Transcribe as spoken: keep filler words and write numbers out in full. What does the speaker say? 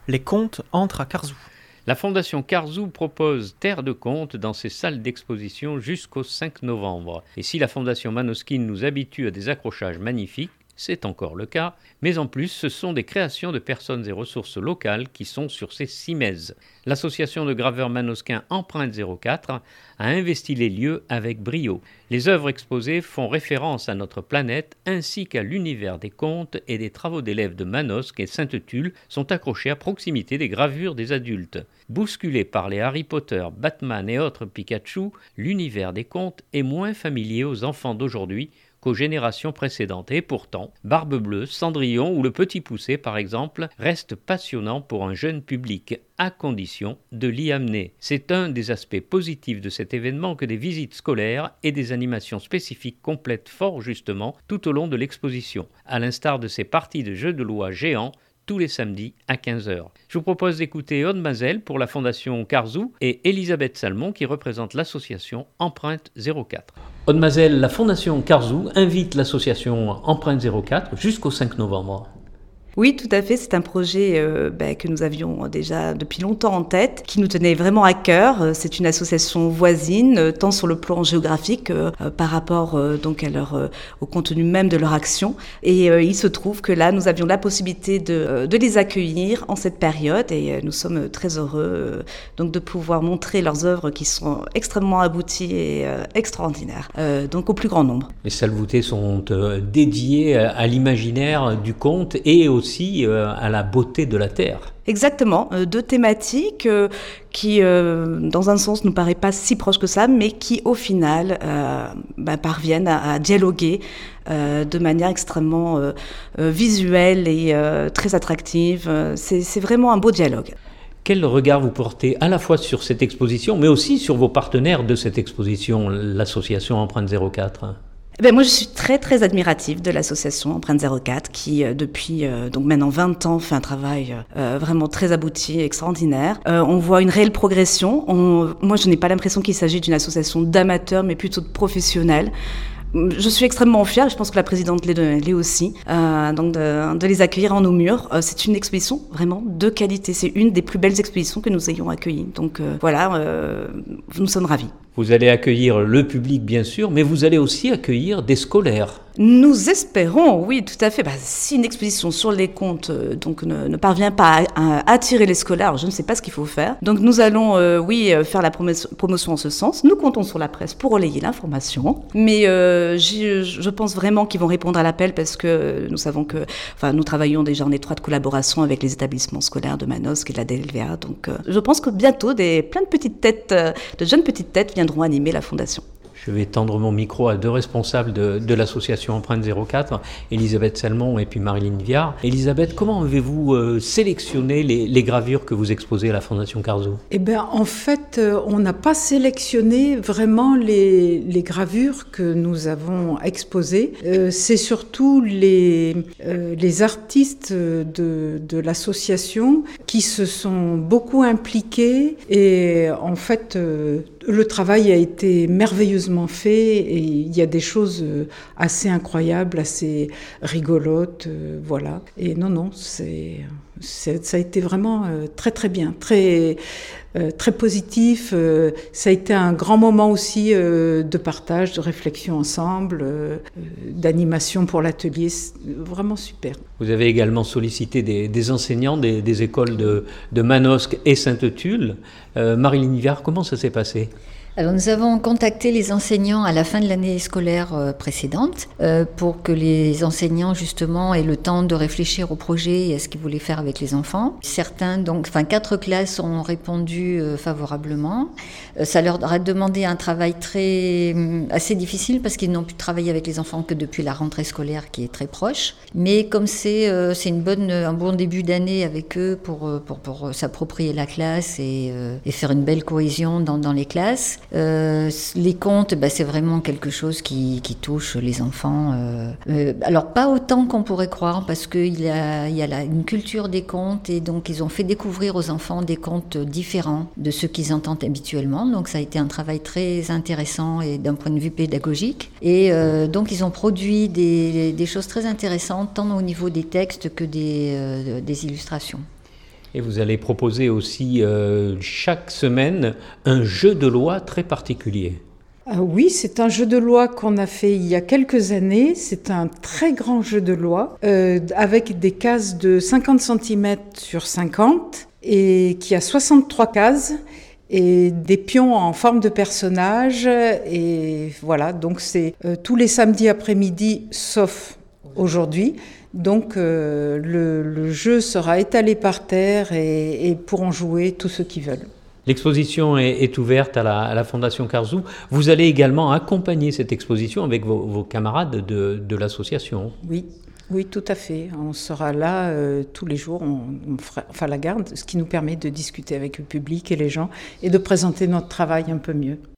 Les contes entrent à Carzou. La Fondation Carzou propose Terre de contes dans ses salles d'exposition jusqu'au cinq novembre. Et si la Fondation Manoskin nous habitue à des accrochages magnifiques, c'est encore le cas, mais en plus, ce sont des créations de personnes et ressources locales qui sont sur ces cimaises. L'association de graveurs manosquins Empreinte zéro quatre a investi les lieux avec brio. Les œuvres exposées font référence à notre planète ainsi qu'à l'univers des contes, et des travaux d'élèves de Manosque et Sainte-Tulle sont accrochés à proximité des gravures des adultes. Bousculé par les Harry Potter, Batman et autres Pikachu, l'univers des contes est moins familier aux enfants d'aujourd'hui qu'aux générations précédentes. Et pourtant, Barbe Bleue, Cendrillon ou Le Petit Poucet, par exemple, restent passionnants pour un jeune public, à condition de l'y amener. C'est un des aspects positifs de cet événement que des visites scolaires et des animations spécifiques complètent fort justement tout au long de l'exposition, à l'instar de ces parties de jeux de loi géants tous les samedis à quinze heures. Je vous propose d'écouter Aude Mazel pour la Fondation Carzou et Elisabeth Salmon qui représente l'association Empreinte zéro quatre. Aude Mazel, la Fondation Carzou invite l'association Empreinte zéro quatre jusqu'au cinq novembre. Oui, tout à fait. C'est un projet euh, bah, que nous avions déjà depuis longtemps en tête, qui nous tenait vraiment à cœur. C'est une association voisine, euh, tant sur le plan géographique euh, euh, par rapport euh, donc à leur, euh, au contenu même de leur action. Et euh, il se trouve que là, nous avions la possibilité de, euh, de les accueillir en cette période, et euh, nous sommes très heureux euh, donc de pouvoir montrer leurs œuvres qui sont extrêmement abouties et euh, extraordinaires, euh, donc au plus grand nombre. Les salles voûtées sont euh, dédiées à l'imaginaire du conte et aussi aussi euh, à la beauté de la terre. Exactement, euh, deux thématiques euh, qui, euh, dans un sens, nous paraissent pas si proches que ça, mais qui, au final, euh, bah, parviennent à, à dialoguer euh, de manière extrêmement euh, euh, visuelle et euh, très attractive. C'est, c'est vraiment un beau dialogue. Quel regard vous portez à la fois sur cette exposition, mais aussi sur vos partenaires de cette exposition, l'association Empreinte zéro quatre ? Ben moi, je suis très, très admirative de l'association Empreinte zéro quatre qui, euh, depuis euh, donc maintenant vingt ans, fait un travail euh, vraiment très abouti et extraordinaire. Euh, on voit une réelle progression. On, moi, je n'ai pas l'impression qu'il s'agit d'une association d'amateurs, mais plutôt de professionnels. Je suis extrêmement fière, je pense que la présidente l'est, l'est aussi, euh, donc de, de les accueillir en nos murs. Euh, c'est une exposition vraiment de qualité. C'est une des plus belles expositions que nous ayons accueillies. Donc euh, voilà, euh, nous sommes ravis. Vous allez accueillir le public, bien sûr, mais vous allez aussi accueillir des scolaires. Nous espérons, oui, tout à fait. Bah, si une exposition sur les contes euh, donc, ne, ne parvient pas à, à attirer les scolaires, je ne sais pas ce qu'il faut faire. Donc nous allons, euh, oui, faire la promotion, promotion en ce sens. Nous comptons sur la presse pour relayer l'information. Mais euh, je pense vraiment qu'ils vont répondre à l'appel parce que nous savons que, enfin, nous travaillons déjà en étroite collaboration avec les établissements scolaires de Manosque et de la D L V A. Donc euh, je pense que bientôt, des, plein de petites têtes, euh, de jeunes petites têtes viendront animer la Fondation. Je vais tendre mon micro à deux responsables de, de l'association Empreinte zéro quatre, Elisabeth Salmon et puis Marilyn Viard. Elisabeth, comment avez-vous euh, sélectionné les, les gravures que vous exposez à la Fondation Carzou ? Eh bien, en fait, euh, on n'a pas sélectionné vraiment les, les gravures que nous avons exposées. Euh, c'est surtout les, euh, les artistes de, de l'association qui se sont beaucoup impliqués et en fait, euh, le travail a été merveilleusement fait et il y a des choses assez incroyables, assez rigolotes, euh, voilà. Et non, non, c'est, c'est, ça a été vraiment euh, très très bien, très, euh, très positif. Euh, ça a été un grand moment aussi euh, de partage, de réflexion ensemble, euh, d'animation pour l'atelier, c'est vraiment super. Vous avez également sollicité des, des enseignants des, des écoles de, de Manosque et Sainte-Tulle. Euh, Marilyn Viard, comment ça s'est passé ? Alors nous avons contacté les enseignants à la fin de l'année scolaire euh, précédente euh, pour que les enseignants justement aient le temps de réfléchir au projet et à ce qu'ils voulaient faire avec les enfants. Certains, donc, enfin quatre classes ont répondu euh, favorablement. Euh, ça leur a demandé un travail très assez difficile parce qu'ils n'ont pu travailler avec les enfants que depuis la rentrée scolaire qui est très proche. Mais comme c'est euh, c'est une bonne un bon début d'année avec eux pour pour pour s'approprier la classe et euh, et faire une belle cohésion dans dans les classes. Euh, les contes, bah, c'est vraiment quelque chose qui, qui touche les enfants. Euh, euh, alors pas autant qu'on pourrait croire parce qu'il y a, il y a la, une culture des contes et donc ils ont fait découvrir aux enfants des contes différents de ceux qu'ils entendent habituellement. Donc ça a été un travail très intéressant et d'un point de vue pédagogique. Et euh, donc ils ont produit des, des choses très intéressantes tant au niveau des textes que des, euh, des illustrations. Et vous allez proposer aussi euh, chaque semaine un jeu de loi très particulier. Ah oui, c'est un jeu de loi qu'on a fait il y a quelques années. C'est un très grand jeu de loi euh, avec des cases de cinquante centimètres sur cinquante et qui a soixante-trois cases et des pions en forme de personnages. Et voilà, donc c'est euh, tous les samedis après-midi sauf aujourd'hui. Donc euh, le, le jeu sera étalé par terre et, et pourront jouer tous ceux qui veulent. L'exposition est, est ouverte à la, à la Fondation Carzou. Vous allez également accompagner cette exposition avec vos, vos camarades de, de l'association. Oui, oui, tout à fait. On sera là euh, tous les jours, on, on fera, enfin la garde, ce qui nous permet de discuter avec le public et les gens et de présenter notre travail un peu mieux.